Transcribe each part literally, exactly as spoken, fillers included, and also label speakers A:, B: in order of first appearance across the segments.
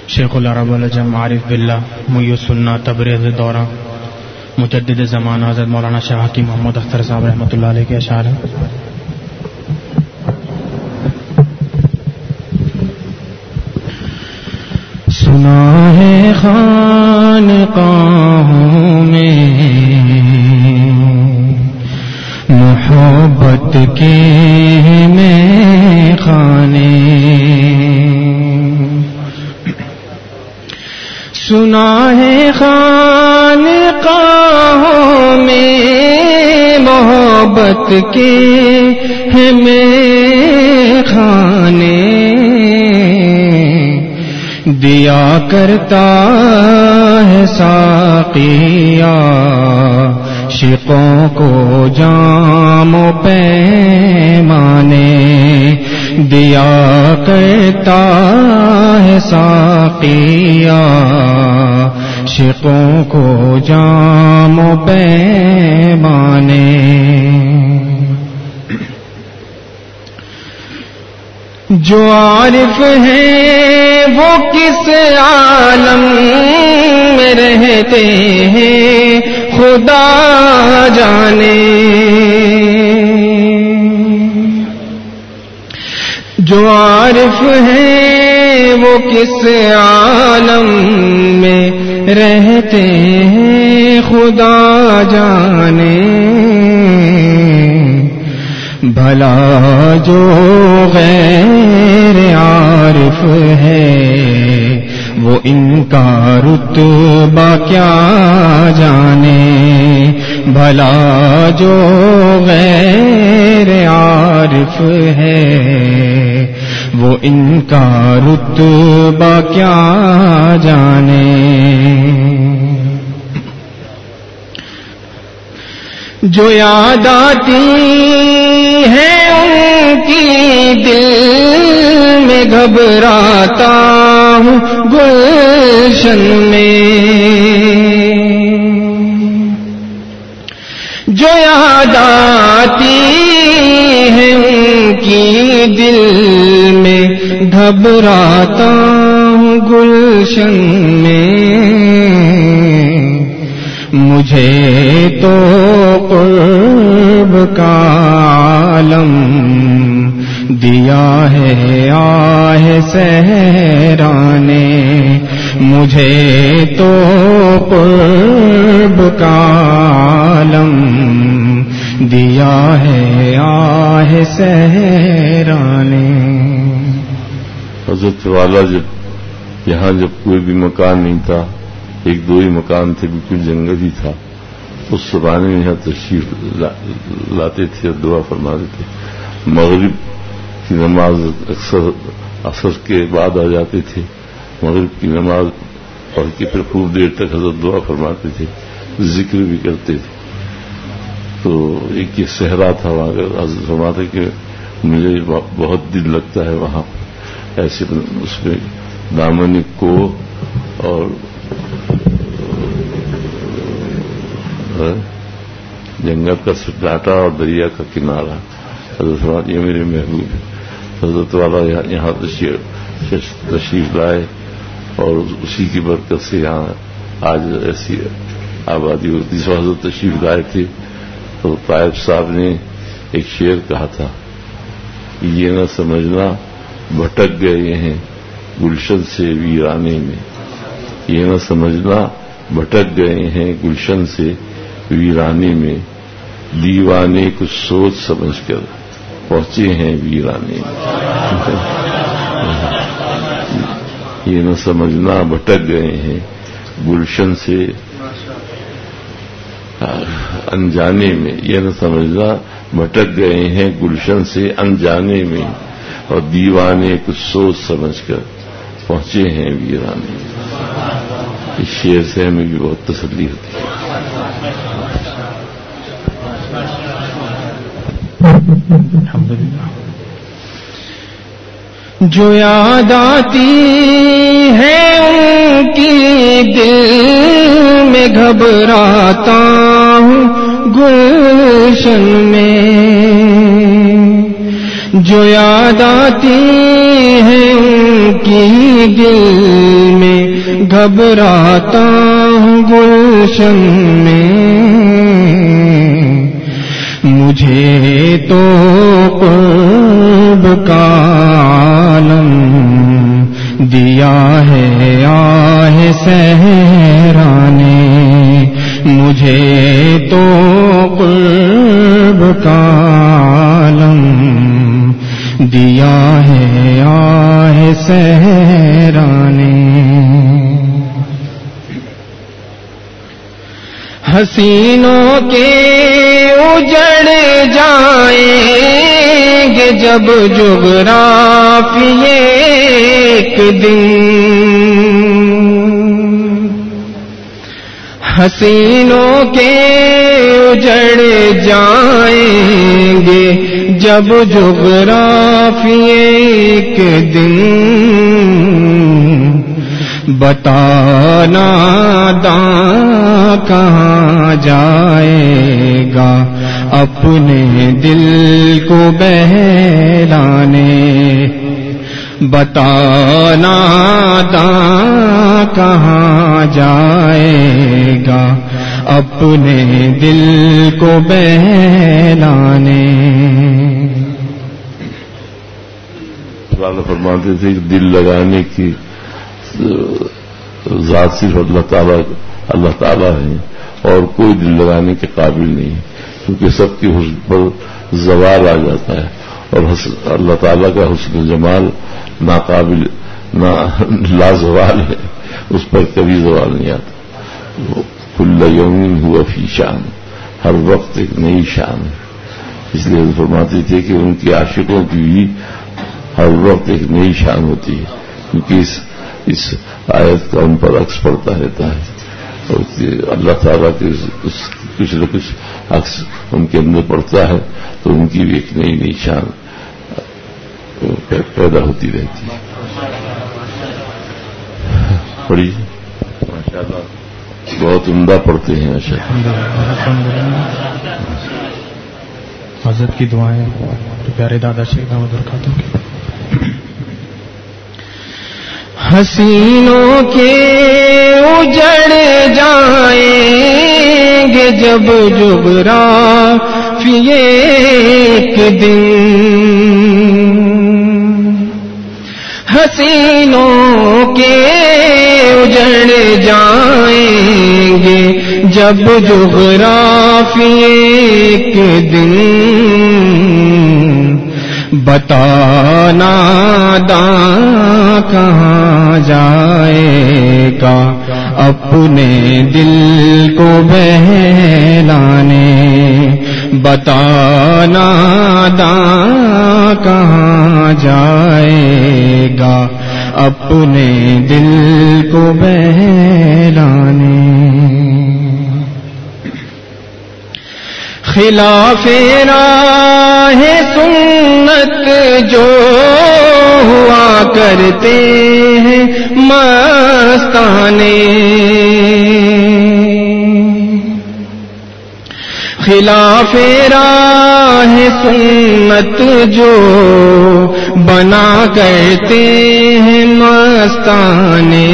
A: شیخ العرب والعجم عارف باللہ محی السنہ تبریز دورہ مجدد زمان حضرت مولانا شاہ حکیم محمد اختر صاحب رحمۃ اللہ علیہ کے اشعار ہیں. سنا ہے خانقاہوں میں محبت کے میں خانے، سنا ہے خانقاہوں میں محبت کے ہے میں خانے، دیا کرتا ہے ساقی عاشقوں کو جام و پیمانے، دیا کرتا ہے ساقی عاشقوں کو جام و پیمانے. جو عارف ہیں وہ کس عالم میں رہتے ہیں خدا جانے، جو عارف ہیں وہ کس عالم میں رہتے ہیں خدا جانے، بھلا جو غیر عارف ہے وہ ان کا رتبہ کیا جانے، بھلا جو غیر عارف ہے وہ ان کا رتبہ کیا جانے. جو یاد آتی ہے ان کی دل میں گھبراتا ہوں گلشن میں، جو یاد آتی ہے ان کی دل میں گھبراتا ہوں گلشن میں، مجھے تو قرب کا عالم دیا ہے آہ سحران نے، مجھے تو قرب کا عالم دیا ہے آہ سحران نے.
B: حضرت والا جب یہاں جب کوئی بھی مکان نہیں تھا، ایک دو ہی مکان تھے، بالکل جنگل ہی تھا، اس زمانے میں یہاں تشریف لاتے تھے اور دعا فرماتے تھے. مغرب کی نماز اکثر عصر کے بعد آ جاتے تھے، مغرب کی نماز پڑھ کے پھر خوب دیر تک حضرت دعا فرماتے تھے، ذکر بھی کرتے تھے. تو ایک یہ صحرا تھا وہاں کا، حضرت فرماتے کہ مجھے بہت دل لگتا ہے وہاں، ایسے اس میں دامن کو اور جنگل کا سٹاٹا اور دریا کا کنارہ. حضرت فرماتے یہ میرے محبوب ہے. حضرت والا یہاں تشریف لائے اور اسی کی برکت سے یہاں آج ایسی آبادی ہوتی. سو حضرت تشریف لائے تھے تو طائب صاحب نے ایک شعر کہا تھا، یہ نہ سمجھنا بھٹک گئے ہیں گلشن سے ویرانے میں، یہ نہ سمجھنا بھٹک گئے ہیں گلشن سے ویرانے میں، دیوانے کچھ سوچ سمجھ کر پہنچے ہیں ویرانے میں. یہ نہ سمجھنا بھٹک گئے ہیں گلشن سے انجانے میں، یہ نہ سمجھنا بھٹک گئے ہیں گلشن سے انجانے میں، اور دیوانے کچھ سوچ سمجھ کر پہنچے ہیں ویرانے میں. اس شعر سے ہمیں بھی بہت تسلی ہوتی ہے.
A: جو یاد آتی ہے ان کی دل میں گھبراتا ہوں گلشن میں، جو یاد آتی ہے ان کی دل
C: گھبراتا ہوں گلشن میں، مجھے تو قرب کا عالم دیا ہے آہ صحرا نے، مجھے تو قرب کا عالم دیا ہے آہ صحرا نے۔ حسینوں کے اجڑ جائیں گے جب جغرافیے ایک دن، حسینوں کے اجڑ جائیں گے جب جغرافیے ایک دن، بتانا داں کہاں جائے گا اپنے دل کو بہلانے، بتانا داں کہاں جائے گا اپنے دل کو بہلانے۔
B: اللہ فرماتے تھے کہ دل لگانے کی ذات صرف اللہ تعالیٰ اللہ تعالیٰ ہے اور کوئی دل لگانے کے قابل نہیں، کیونکہ سب کی حسن پر زوال آ جاتا ہے، اور اللہ تعالیٰ کا حسن جمال ناقابل نا لازوال ہے، اس پر کبھی زوال نہیں آتا۔ کل یوم ہوا فی شان، ہر وقت ایک نئی شان ہے، اس لیے فرماتے تھے کہ ان کے عاشقوں کی بھی ہر وقت ایک نئی شان ہوتی ہے، کیونکہ اس اس آیت کا ان پر عکس پڑتا رہتا ہے، اور اللہ تعالیٰ کے کچھ نہ کچھ عکس ان کے اندر پڑتا ہے تو ان کی بھی ایک نئی نئی شان پیدا ہوتی رہتی ہے۔ پڑھی ماشاء اللہ، بہت عمدہ پڑھتے ہیں ماشاء اللہ۔
A: حضرت کی دعائیں پیارے دادا شیخ احمد برکاتہ کی۔
C: حسینوں کے اجڑ جائیں گے جب جغرافیے ایک دن، حسینوں کے اجڑ جائیں گے جب جغرافیے ایک دن، بتانا داں کہاں جائے گا اپنے دل کو بہلانے، بتانا داں کہاں جائے گا اپنے دل کو بہلانے۔ خلاف راہ سنت جو ہوا کرتے ہیں مستانے، خلاف راہ سنت جو بنا کرتے ہیں مستانے،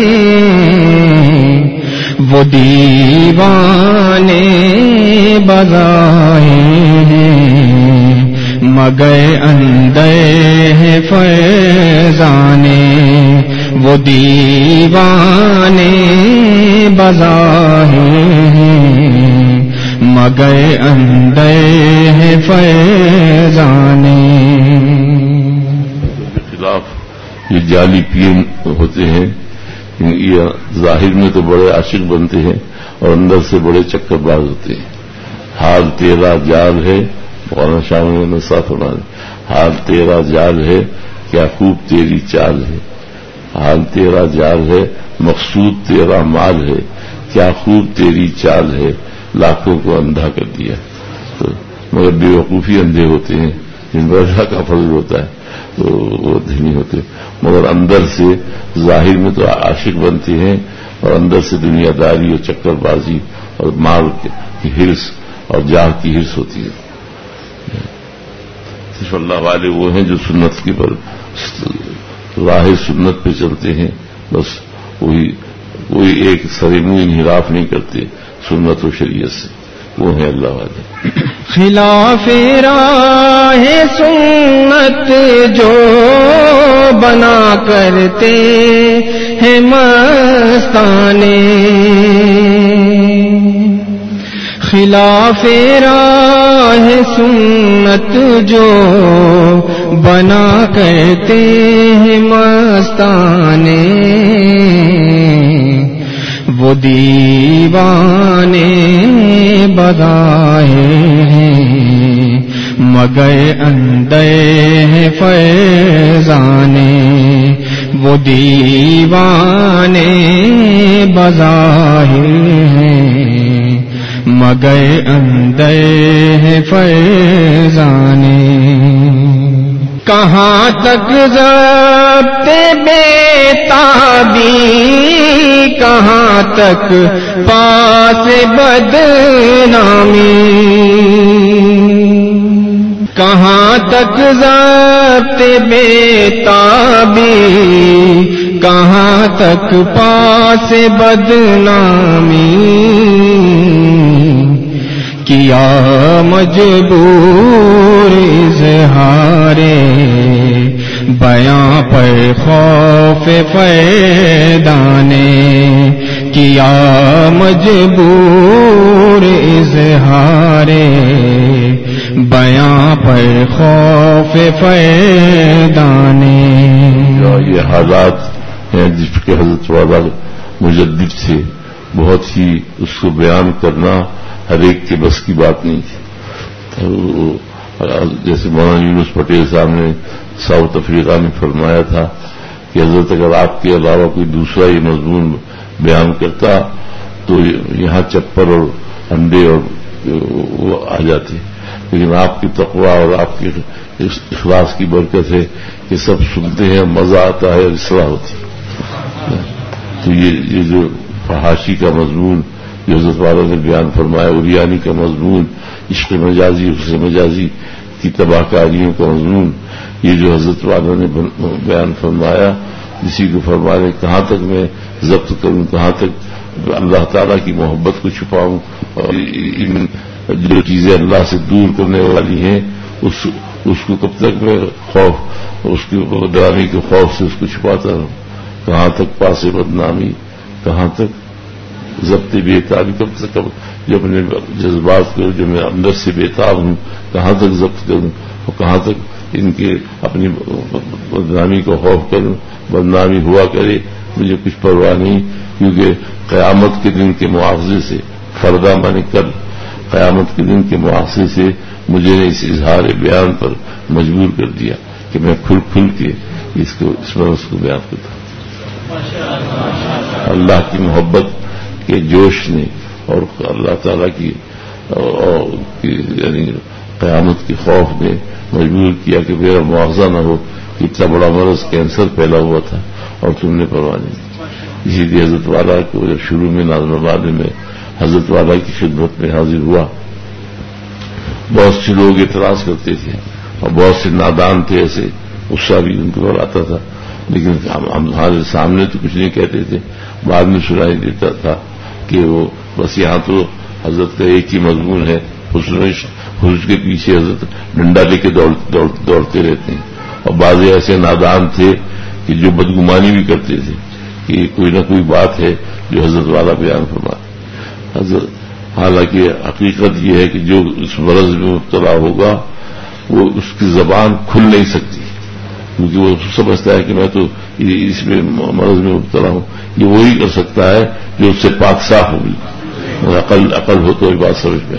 C: وہ دیوانے بظاہر ہیں مگر اندر ہے فیضانے، وہ دیوانے بظاہر ہیں مگر اندر ہے فیضانے۔
B: خلاف یہ جعلی پیر ہوتے ہیں، یہ ظاہر میں تو بڑے عاشق بنتے ہیں اور اندر سے بڑے چکر باز ہوتے ہیں۔ حال تیرا جال ہے، مولانا شاہ نے صاف فرمایا، حال تیرا جال ہے کیا خوب تیری چال ہے، حال تیرا جال ہے مقصود تیرا مال ہے، کیا خوب تیری چال ہے، لاکھوں کو اندھا کر دیا۔ تو مگر بے وقوفی اندھے ہوتے ہیں، جن پر اللہ کا فضل ہوتا ہے تو وہ نہیں ہوتے، مگر اندر سے ظاہر میں تو عاشق بنتے ہیں اور اندر سے دنیا داری اور چکر بازی اور مال کی ہرس اور جاہ کی ہرس ہوتی ہے۔ صرف اللہ والے وہ ہیں جو سنت کی پر راہ سنت پہ چلتے ہیں، بس وہی کوئی ایک سر منہ انحراف نہیں کرتے سنت و شریعت سے، وہ ہیں اللہ والے۔
C: خلاف راہ سنت جو بنا کرتے ہیں مستانے، خلاف راہ سنت جو بنا کرتے ہیں مستانے، وہ دیوانے بدائے ہیں مگر اندر ہے فیضانے، وہ دیوانے بظاہر ہیں مگر اندر ہے فیضانے۔ کہاں تک ضبط بےتابی، کہاں تک پاس بدنامی، کہاں تک ضبط بےتابی، کہاں تک پاس بدنامی، کیا مجبور اظہار بیاں پر خوف فیدانے، کیا مجبور اظہار بیاں پر خوف فیدانے۔
B: یہ حالات ہیں جس کے حضرت والا مجدد تھے، بہت ہی اس کو بیان کرنا ہر ایک کے بس کی بات نہیں تھی۔ جیسے مولانا یونس پٹیل صاحب نے ساؤتھ افریقہ میں فرمایا تھا کہ حضرت اگر آپ کے علاوہ کوئی دوسرا یہ مضمون بیان کرتا تو یہاں چپل اور انڈے اور وہ آ جاتے، لیکن آپ کی تقویٰ اور آپ کے اخلاص کی برکت ہے کہ سب سنتے ہیں، مزہ آتا ہے اور اصلاح ہوتی ہے۔ تو یہ یہ جو فحاشی کا مضمون جو حضرت والا نے بیان فرمایا، اوریانی کا مضمون، عشق مجازی، حسن مجازی کی تباہ کاریوں کا مضمون، یہ جو حضرت والا نے بیان فرمایا، اسی کو فرمانے کہاں تک میں ضبط کروں، کہاں تک اللہ تعالیٰ کی محبت کو چھپاؤں، اور ان جو چیزیں اللہ سے دور کرنے والی ہیں اس اس کو کب تک میں خوف، اس کی ڈرانے کے خوف سے اس کو چھپاتا رہوں، کہاں تک پاس بدنامی، کہاں تک ضبط بےتابی، کب تک جو اپنے جذبات کو جو میں اندر سے بےتاب ہوں کہاں تک ضبط کروں، اور کہاں تک ان کے اپنی بدنامی کو خوف کروں، بدنامی ہوا کرے مجھے کچھ پرواہ نہیں، کیونکہ قیامت کے دن کے مواخذے سے، فردہ میں کل قیامت کے دن کے مواخذے سے مجھے نے اس اظہار بیان پر مجبور کر دیا کہ میں کھل کھل کے اس کو اس مرض کو بیان کرتا ہوں۔ اللہ کی محبت کے جوش نے اور اللہ تعالیٰ کی یعنی قیامت کے خوف نے مجبور کیا کہ میرا مواخذہ نہ ہو، اتنا بڑا مرض کینسر پھیلا ہوا تھا اور تم نے پرواہ نہیں۔ اسی لیے حضرت والا کو جب شروع میں نازم آباد میں حضرت والا کی خدمت میں حاضر ہوا، بہت سے لوگ اعتراض کرتے تھے اور بہت سے نادان تھے، ایسے غصہ بھی ان کو آتا تھا، لیکن ہمارے سامنے تو کچھ نہیں کہتے تھے، بعد میں سنائی دیتا تھا کہ وہ بس یہاں تو حضرت کا ایک ہی مضمون ہے، حسن حسن کے پیچھے حضرت ڈنڈا لے کے دوڑ, دوڑ, دوڑتے رہتے ہیں، اور بعض ایسے نادان تھے کہ جو بدگمانی بھی کرتے تھے کہ کوئی نہ کوئی بات ہے جو حضرت والا بیان فرماتے حضرت۔ حالانکہ حقیقت یہ ہے کہ جو اس مرض میں مبتلا ہوگا وہ اس کی زبان کھل نہیں سکتی، کیونکہ وہ سمجھتا ہے کہ میں تو اس میں مرض میں مبتلا ہوں۔ یہ وہی کر سکتا ہے جو اس سے پاک صاف ہوگی، عقل عقل ہو تو یہ بات سمجھ میں۔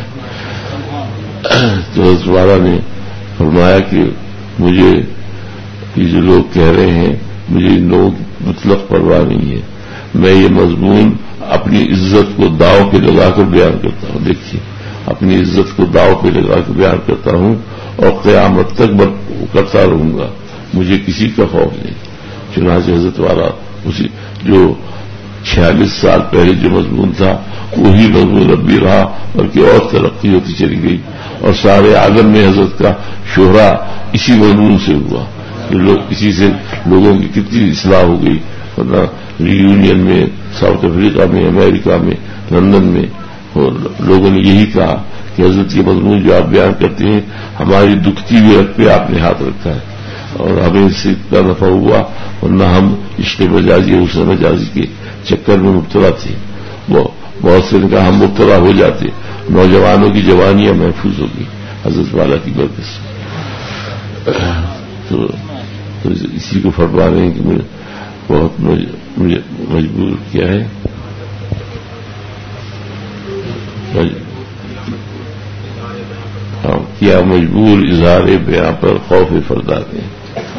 B: تو حضرت والا نے فرمایا کہ مجھے یہ جو لوگ کہہ رہے ہیں مجھے ان لوگوں کی مطلق پرواہ نہیں ہے، میں یہ مضمون اپنی عزت کو داؤ پہ لگا کر بیان کرتا ہوں۔ دیکھیے، اپنی عزت کو داؤ پہ لگا کر بیان کرتا ہوں اور قیامت تک کرتا رہوں گا، مجھے کسی کا خوف نہیں۔ چنانچہ حضرت والا اسی جو چھیالیس سال پہلے جو مضمون تھا وہی مضمون اب بھی رہا، بلکہ اور ترقی ہوتی چلی گئی، اور سارے عالم میں حضرت کا شہرا اسی مضمون سے ہوا۔ لوگ کسی سے لوگوں کی کتنی اصلاح ہو گئی، ورنہ ریونین میں، ساؤتھ افریقہ میں، امریکہ میں، لندن میں، اور لوگوں نے یہی کہا کہ حضرت کے مضمون جو آپ بیان کرتے ہیں ہماری دکھتی ہوئی رگ پہ آپ نے ہاتھ رکھا ہے اور ہمیں اس سے اتنا نفع ہوا، ورنہ ہم عشق مجازی اور حسن مجازی کے چکر میں مبتلا تھے. وہ بہت سے نے کہا ہم مبتلا ہو جاتے، نوجوانوں کی جوانیاں محفوظ ہوگی حضرت والا کی برکت سے. تو, تو اسی کو فرما رہے ہیں کہ مجھے بہت مجھے مجبور کیا ہے، کیا مجبور اظہار بیاں پر خوف فردا نے.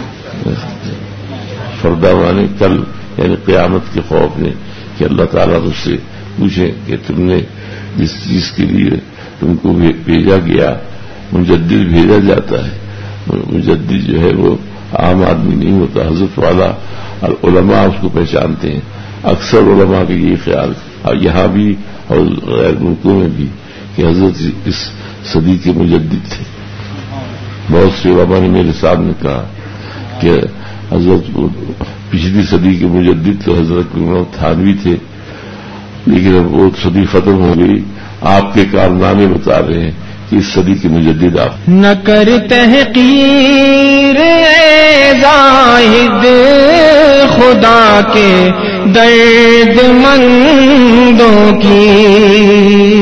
B: فردا مانے کل، یعنی قیامت کے خوف نے کہ اللہ تعالیٰ تجھ سے پوچھیں کہ تم نے جس چیز کے لیے تم کو بھیجا گیا، مجدد بھیجا جاتا ہے. مجدد جو ہے وہ عام آدمی نہیں ہوتا. حضرت والا علماء اس کو پہچانتے ہیں. اکثر علماء کا یہ خیال یہاں بھی اور غیر ملکوں میں بھی کہ حضرت اس صدی کے مجدد تھے. بہت سے علماء نے میرے سامنے کہا کہ حضرت پچھلی صدی کے مجدد تو حضرت تھانوی تھے، لیکن اب وہ صدی ختم ہو گئی، آپ کے کارنامے بتا رہے ہیں کہ اس صدی کے مجدد آپ.
C: نہ کر تحقیر زاہد خدا کے درد مندوں کی،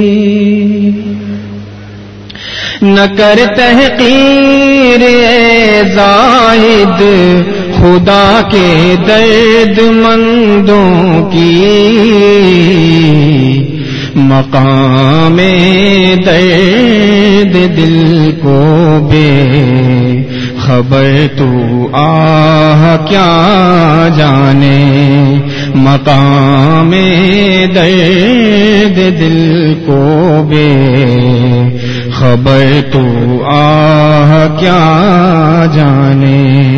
C: نہ کر تحقیر زاہد خدا کے درد مندوں کی، مقام درد دل کو بے خبر تو آہ کیا جانے، مقام درد دل کو بے خبر تو آہ کیا جانے.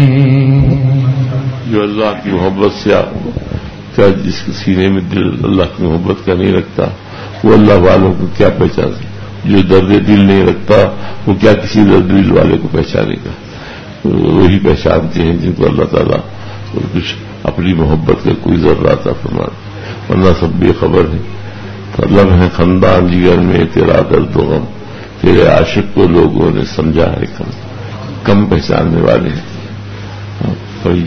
B: جو اللہ کی محبت سے کیا جس کے سینے میں دل اللہ کی محبت کا نہیں رکھتا وہ اللہ والوں کو کیا پہچانے، جو درد دل نہیں رکھتا وہ کیا کسی درد دل والے کو پہچانے گا. وہی پہچانتے ہیں جن کو اللہ تعالیٰ کچھ اپنی محبت کا کوئی ذرہ عطا فرما دے، ورنہ سب بے خبر ہے. لمحے خندان جگر میں تیرا درد و غم، تیرے عاشق کو لوگوں نے سمجھا ہے کم، کم پہچاننے والے ہیں. وہی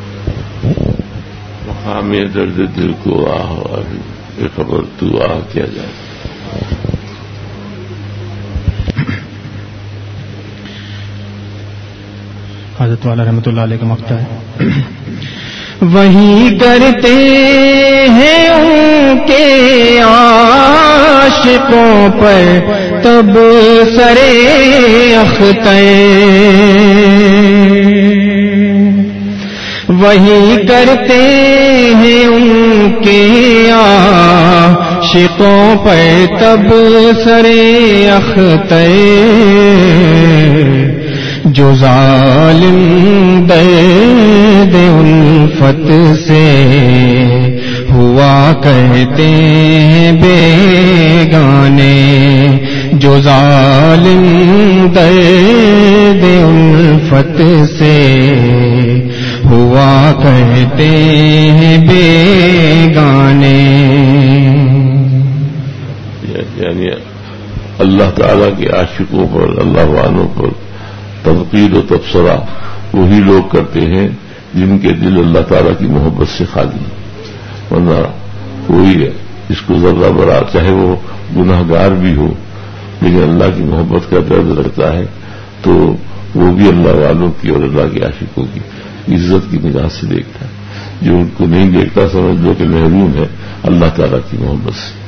B: ہمیں درد دل کو آہ بے خبر تو آہ کیا جائے.
A: حضرت والا رحمۃ اللہ علیہ کا مقطع ہے.
C: وہی کرتے ہیں ان کے عاشقوں پر تب سرے اختر، وہی کرتے ہیں ان کے عاشقوں پر تب سرے اختر، جو ظالم درد الفت سے ہوا کرتے ہیں بیگانے، جو ظالم درد الفت سے ہوا کرتے ہیں بیگانے.
B: یعنی اللہ تعالیٰ کے عاشقوں پر، اللہ والوں پر تنقید و تبصرہ وہی لوگ کرتے ہیں جن کے دل اللہ تعالیٰ کی محبت سے خالی، ورنہ کوئی ہے اس کو ذرہ برا چاہے وہ گناہ گار بھی ہو لیکن اللہ کی محبت کا درد رکھتا ہے تو وہ بھی اللہ والوں کی اور اللہ کے عاشقوں کی عزت کی نگاہ سے دیکھتا ہے. جو ان کو نہیں دیکھتا سمجھ لو کہ محروم ہے اللہ تعالیٰ کی محبت سے.